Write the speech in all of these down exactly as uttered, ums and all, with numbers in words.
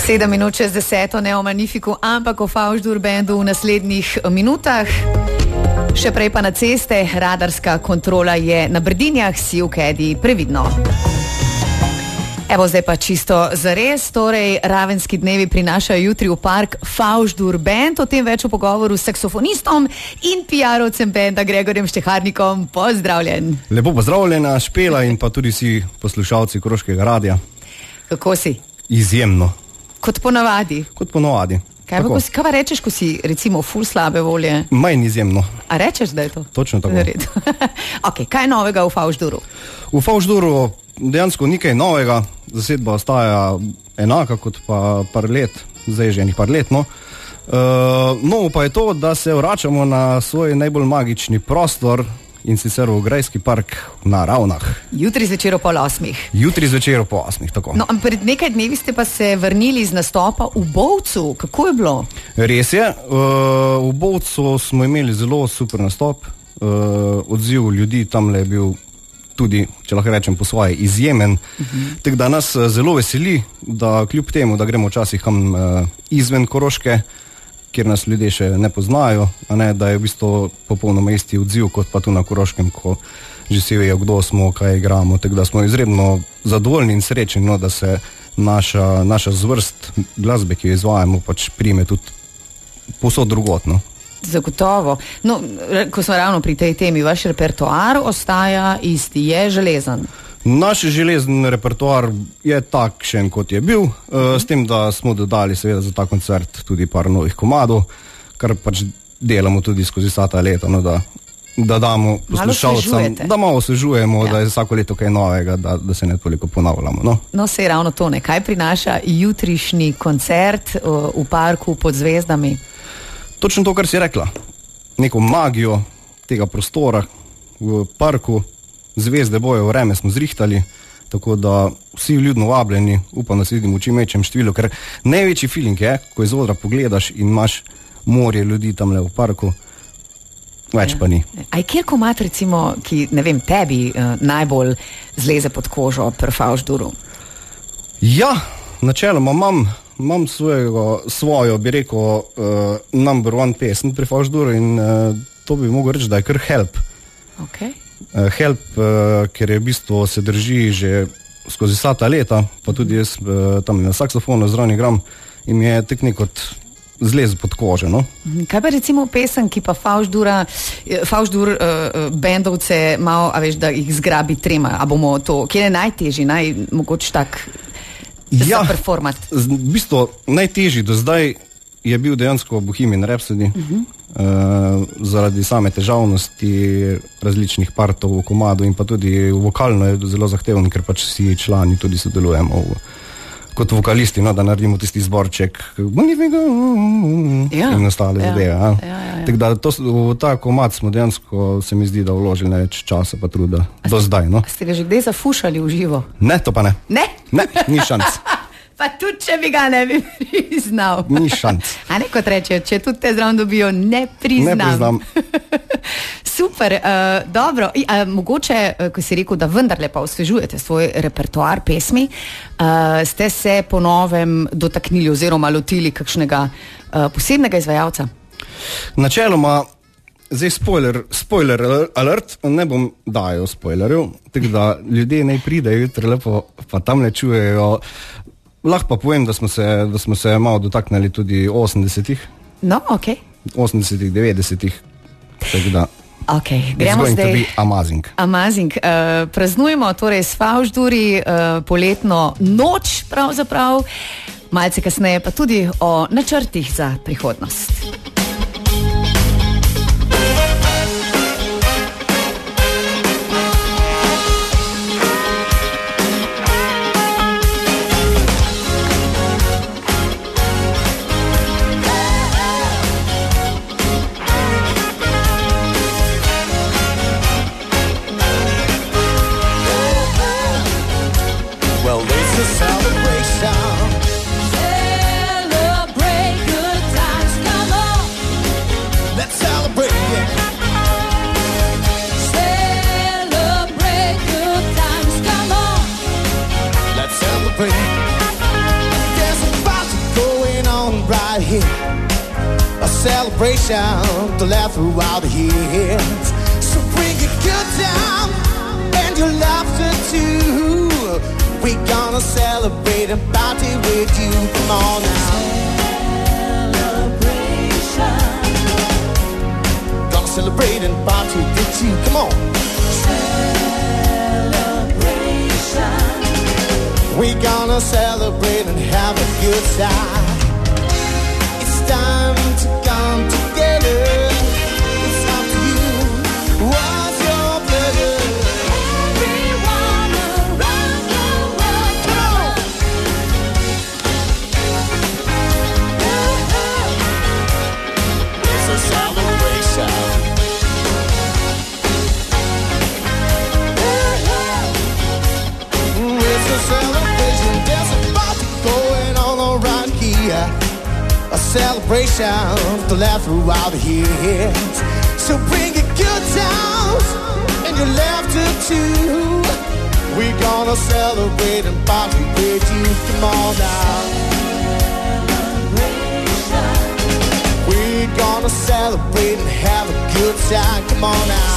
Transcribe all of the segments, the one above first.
Sedem minut čez deseto, ne o Magnifiku, ampak o Favždur bendu v naslednjih minutah. Še prej pa na ceste, radarska kontrola je na Brdinjah, si v kedi previdno. Evo zdaj pa čisto zares, torej Ravenski dnevi prinašajo jutri v park Favždur bend, o tem več v pogovoru s saksofonistom in P R-ovcem benda Gregorjem Šteharnikom. Pozdravljen. Lepo pozdravljena, Špela in pa tudi si poslušalci Koroškega radia. Kako si? Izjemno. Kot ponavadi? Kot ponavadi. Kaj pa, si, kaj pa rečeš, ko si recimo ful slabe volje? Manj izjemno. A rečeš, da je to? Točno tako. Ok, kaj je novega v Favžduru? V Favžduru dejansko nekaj novega, zasedba ostaja enaka kot pa par let, zdaj že enih par let, no. Uh, novo pa je to, da se vračamo na svoj najbolj magični prostor in sicer v Grajski park na Ravnah. Jutri zvečer pol osmih. Jutri zvečer po osmih, tako. No, pred nekaj dnevi ste pa se vrnili iz nastopa v Bovcu. Kako je bilo? Res je, uh, v Bovcu smo imeli zelo super nastop, uh, odziv ljudi tamle je bil tudi, če lahko rečem po svoje, izjemen. Uh-huh. Tako da nas zelo veseli, da kljub temu, da gremo včasih kam uh, izven Koroške, kjer nas ljudje še ne poznajo, a ne, da je v bistvu popolnoma isti odziv kot pa tu na Koroškem, ko že si vejo, kdo smo, kaj igramo. Tako da smo izredno zadovoljni in srečni, no, da se naša, naša zvrst glasbe, ki jo izvajamo, pač prime tudi povsod drugotno. Zagotovo. No, ko smo ravno pri tej temi, vaš repertoar ostaja isti, je železen. Naš železen repertoar je takšen, kot je bil, uh, s tem, da smo dodali seveda za ta koncert tudi par novih komadov, kar pač delamo tudi skozi vsa ta leta, no, da, da damo poslušalcem, da malo osvežujemo, ja. Da je vsako leto kaj novega, da, da se ne toliko ponavljamo. No, no sej ravno to ne. Kaj prinaša jutrišnji koncert uh, v parku pod zvezdami? Točno to, kar si rekla. Neko magijo tega prostora v parku. Zvezde bojo, vreme smo zrihtali, tako da vsi ljudno vabljeni, upam, da se vidimo v čim večjem številu, ker največji feeling je, ko iz odra pogledaš in imaš morje ljudi tamle v parku, več ja. Pa ni. A je kjer komad recimo, ki, ne vem, tebi uh, najbolj zleze pod kožo pri Favžduru? Ja, načeloma imam, imam svojego, svojo, bi rekel, uh, number one pesem pri Favžduru in uh, to bi mogel reči, da je kar Help. Ok. Uh, help, uh, ker je v bistvu se drži že skozi vsa ta leta, pa tudi jaz uh, tam na saksofonu zraven igram in mi je tek nekot zlez pod kožo, no. Kaj pa recimo pesem, ki pa Favždura, Favždur uh, bendovce malo, a veš, da jih zgrabi trema, a bomo to, kje je najtežji, naj mogoče tak ja, za performat? V bistvu najtežji do zdaj je bil dejansko Bohemian Rhapsody, uh-huh. uh, zaradi same težavnosti različnih partov v komadu in pa tudi vokalno je zelo zahteven, ker pač vsi člani tudi sodelujemo v, kot vokalisti, no, da naredimo tisti zborček ja. In ostale ja. Zadeve. Ja. Ja, ja, ja. Tako da to, v ta komad smo dejansko, se mi zdi, da vložili največ časa pa truda a do ste, zdaj. No. Ste ga že kdaj zafušali v živo? Ne, to pa ne. Ne? Ne, ni šanc. Pa tudi, če bi ga ne bi priznal. Ni šanc. A ne, kot reče, če tudi te zraven dobijo, ne priznam. Ne priznam. Super, uh, dobro. I, uh, mogoče, uh, ko si rekel, da vendarle pa osvežujete svoj repertoar pesmi, uh, ste se po novem dotaknili oziroma lotili kakšnega uh, posebnega izvajalca? Načeloma, zdaj spoiler, spoiler alert, ne bom dajal spoilerjev, tako da ljudje naj pridejo jutri lepo, pa tam ne čujejo. Lahko pa povem, da smo se, da smo se malo dotaknili tudi osemdesetih. No, ok. osemdesetih, devetdesetih. Tako da. Ok, gremo zdaj. Amazing. Amazing. Uh, praznujemo torej s Favžduri uh, poletno noč pravzaprav, malce kasneje pa tudi o načrtih za prihodnost. Celebrate good times, come here. A celebration to laugh throughout the years. So bring your good time and your laughter too. We're gonna celebrate and party with you. Come on now. Celebration. Gonna celebrate and party with you. Come on. Celebration. We're gonna celebrate and have a good time. It's time to come together. It's up to you. What's your pleasure? Everyone around the world, come on. It's a celebration. It's a celebration. There's a party going on around here. A celebration to laugh throughout the years. So bring your good times and your laughter too. We're gonna celebrate and party with you. Come on now. We're gonna celebrate and have a good time. Come on now.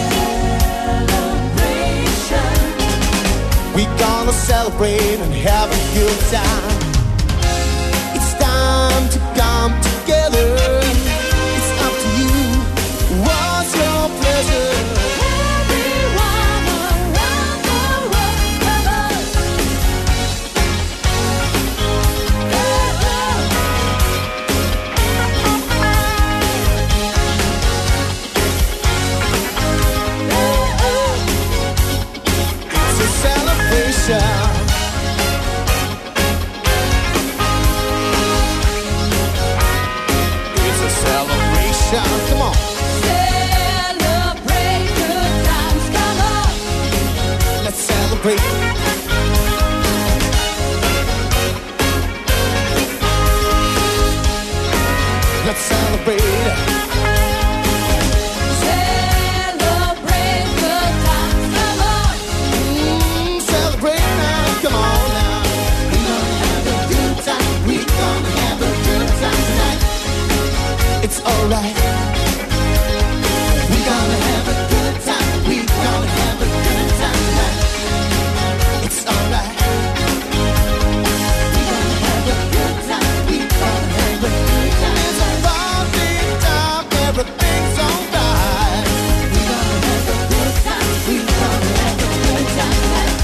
We're gonna celebrate and have a good time. It's time to come together. It's up to you. What's your pleasure? Everyone around the world, come on. It's a celebration. Come on. Celebrate good times, come on. Let's celebrate. Let's celebrate. Celebrate good times, come on. Mm, celebrate now, come on now. We're gonna have a good time. We're gonna have a good time tonight. It's alright. We're gonna have a good time. We're gonna have a good time tonight. It's alright. We're gonna have a good time. We're gonna have a good time. It's a party time. Everything's alright. We're gonna have a good time. We're gonna have a good time tonight.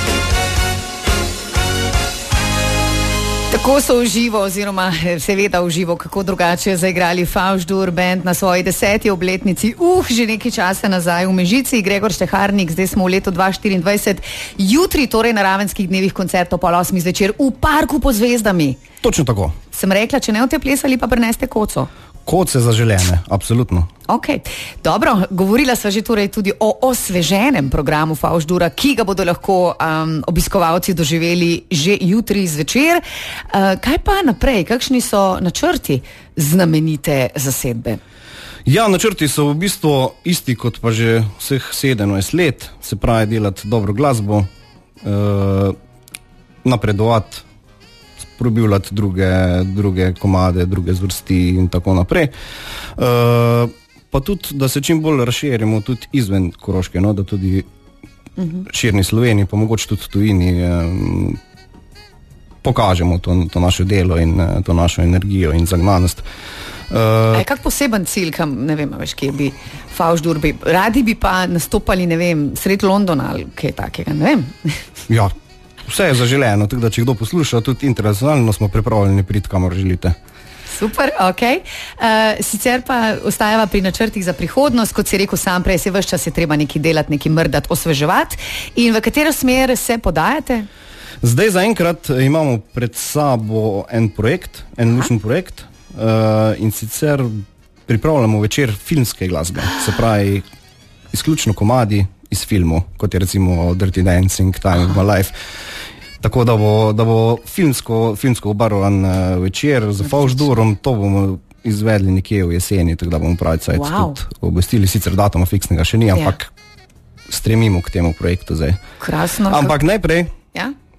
Tako so v živo, oziroma seveda v živo, kako drugače zaigrali Favždur band na svoji deseti obletnici. Uh, že nekaj časa nazaj v Mežici, Gregor Šteharnik, zdaj smo v letu dva tisoč štiriindvajset, jutri torej na Ravenskih dnevih koncert ob pol osmih zvečer v Parku pod zvezdami. Točno tako. Sem rekla, če ne boste plesali, pa prineste koco. Koce zaželene, absolutno. Ok, dobro, govorila sva že torej tudi o osveženem programu Favždura, ki ga bodo lahko um, obiskovalci doživeli že jutri zvečer. Uh, kaj pa naprej, kakšni so načrti znamenite zasedbe? Ja, načrti so v bistvu isti kot pa že vseh sedemnajst let, se pravi delati dobro glasbo, uh, napredovati, probivljati druge, druge komade, druge zvrsti in tako naprej. Uh, pa tudi, da se čim bolj razširimo tudi izven Koroške, no, da tudi uh-huh. širni Sloveniji, pa mogoče tudi tujini um, pokažemo to, to naše delo in uh, to našo energijo in zagnanost. Uh, je kak poseben cilj, kam, ne vem, veš, kje bi Favždur bi, radi bi pa nastopali, ne vem, sred Londona ali kaj takega, ne vem. Ja, vse je zaželeno, tako da če kdo posluša, tudi internacionalno smo pripravljeni priti, kamor želite. Super, ok. Uh, sicer pa ostajava pri načrtih za prihodnost, kot si rekel sam prej, se ves čas je treba nekaj delati, nekaj mrdati, osveževati. In v katero smer se podajate? Zdaj zaenkrat imamo pred sabo en projekt, en lušen projekt, uh, in sicer pripravljamo večer filmske glasbe, se pravi izključno komadi iz filmov, kot je recimo Dirty Dancing, Time of My Life. Tako da bo, da bo filmsko, filmsko obarvan uh, večer z Favždurom, to bomo izvedli nekje v jeseni, tako da bomo pravi cajt wow. tudi obvestili, sicer datuma fiksnega še ni, ampak ja. stremimo k temu projektu zdaj. Krasno. Ampak najprej ja?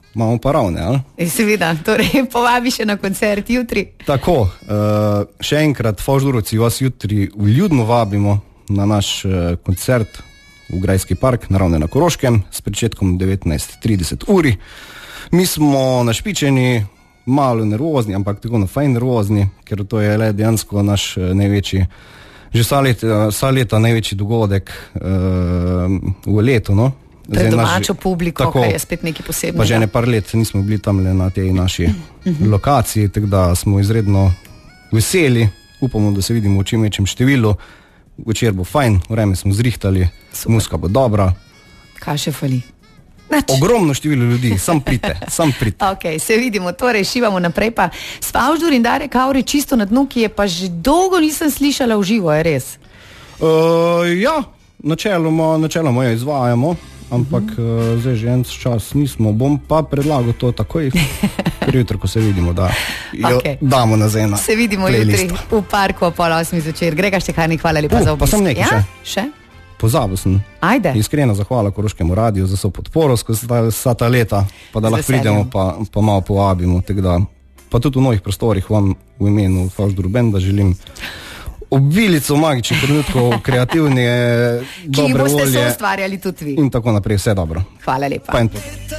imamo pa ravne, ali? Seveda, torej povabi še na koncert jutri. Tako, uh, še enkrat, Favždurovci, vas jutri vljudno vabimo na naš uh, koncert v Grajski park na Ravne na Koroškem s pričetkom devetnajst trideset uri. Mi smo našpičeni, malo nervozni, ampak tako na fajn nervozni, ker to je le dejansko naš uh, največji, že vsa leta, vsa leta največji dogodek uh, v letu, no? Pred domačo publiko, tako, kaj je spet nekaj posebnega. Pa že ne par let nismo bili tam le na tej naši uh-huh. lokaciji, tako da smo izredno veseli, upamo, da se vidimo v čim večjem številu. Večer bo fajn, vreme smo zrihtali, muzika bo dobra. Kaj še fali? Nač. Ogromno število ljudi, sam prite, sam prite. Ok, se vidimo, torej šivamo naprej pa s Favždur in Darek Kavri čisto na dnu, ki je pa že dolgo nisem slišala v živo, je res? Uh, ja, načeloma, načeloma jo izvajamo. Ampak uh, zdaj že en čas nismo, bom pa predlagal to takoj, ker jutro, ko se vidimo, da jo okay. damo nazaj na se vidimo playlist. Jutri v parku o pol osmi zvečer. Grega Štehani, hvala lepa uh, za obisk. Pa sem nekaj ja? še. Še? Pozabil sem. Ajde. Iskrena zahvala Koroškemu radiju za so podporo skozi ta, vsa ta leta, pa da lahko pridemo, pa, pa malo povabimo. Da, pa tudi v novih prostorih vam v imenu Favždur benda želim obilico magičnih trenutkov, kreativne, dobre volje. Ki boste se ustvarjali tudi vi. In tako naprej, vse dobro. Hvala lepa. Fajn.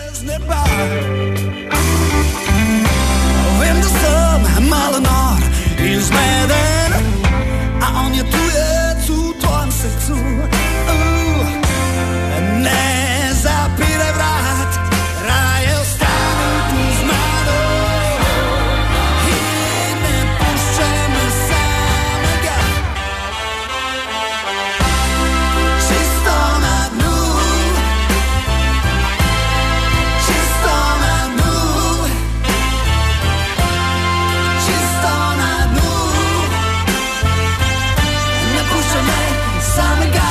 Vem, da sem malo nor in zmeden, a on je tujec v tvojem srcu. Uh, ne zapiraj vrat, raje ostani tu z mano in ne puščaj me samega. Čisto na dnu, čisto na dnu, čisto na dnu, ne puščaj me samega.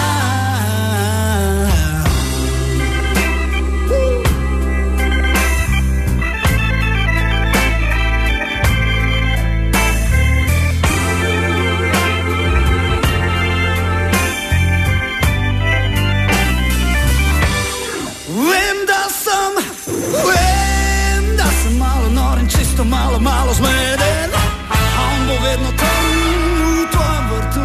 Vem, da sem, vem, da sem malo nor in čisto malo, malo zmeden, a on bo vedno tam v tvojem vrtu.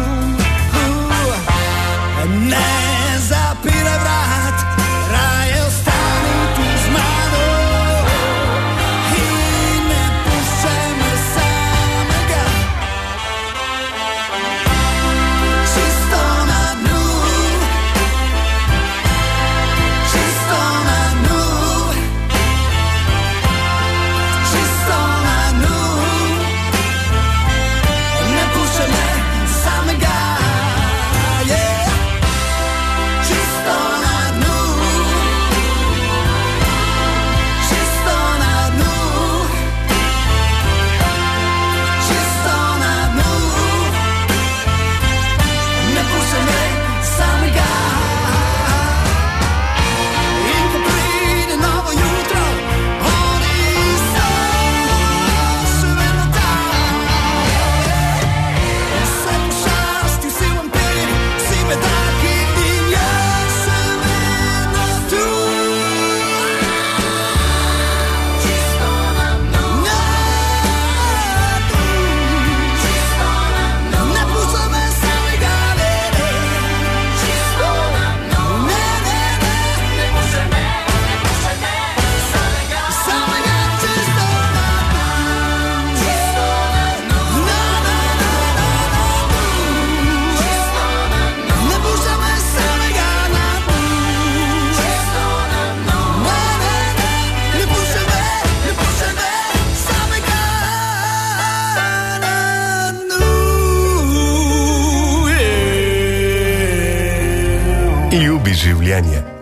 Uh, ne zapiraj vrat, raje ostani tu z mano in ne puščaj me samega. Čisto na dnu, čisto na dnu, čisto na dnu, ne puščaj me samega. Yeah. Čisto na dnu, čisto na dnu, čisto na dnu, ne puščaj me samega. In ko pride novo jutro, oni so še vedno tam. Vse pošasti, vsi vampiri, vsi bedaki in jaz še vedno tu. Čisto na dnu, na dnu, čisto na dnu, ne puščaj me samega, ne, ne. Čisto na dnu, ne, ne, ne, ne puščaj me, ne puščaj me samega, samega, čisto na dnu, čisto na dnu, na, na, na, na, na dnu, čisto na dnu, ne puščaj me samega na dnu, čisto na dnu, ne, ne, ne, ne puščaj me, ne puščaj me samega na dnu. Yeah. Ljubi življenje.